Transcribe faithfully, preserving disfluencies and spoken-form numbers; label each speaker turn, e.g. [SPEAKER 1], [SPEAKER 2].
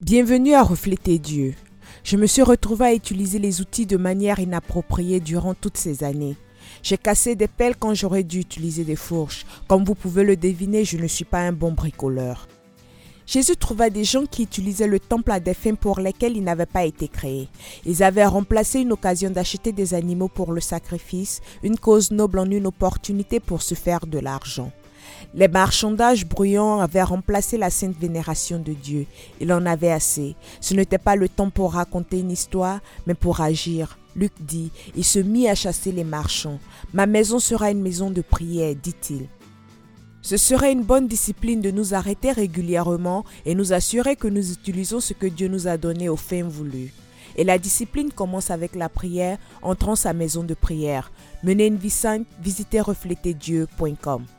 [SPEAKER 1] Bienvenue à Refléter Dieu. Je me suis retrouvée à utiliser les outils de manière inappropriée durant toutes ces années. J'ai cassé des pelles quand j'aurais dû utiliser des fourches. Comme vous pouvez le deviner, je ne suis pas un bon bricoleur. Jésus trouva des gens qui utilisaient le temple à des fins pour lesquelles il n'avait pas été créé. Ils avaient remplacé une occasion d'acheter des animaux pour le sacrifice, une cause noble en une opportunité pour se faire de l'argent. Les marchandages bruyants avaient remplacé la sainte vénération de Dieu. Il en avait assez. Ce n'était pas le temps pour raconter une histoire, mais pour agir. Luc dit, il se mit à chasser les marchands. « Ma maison sera une maison de prière », dit-il. Ce serait une bonne discipline de nous arrêter régulièrement et nous assurer que nous utilisons ce que Dieu nous a donné aux fins voulues. Et la discipline commence avec la prière, entrant sa maison de prière. Menez une vie sainte, visitez refléter dieu point com.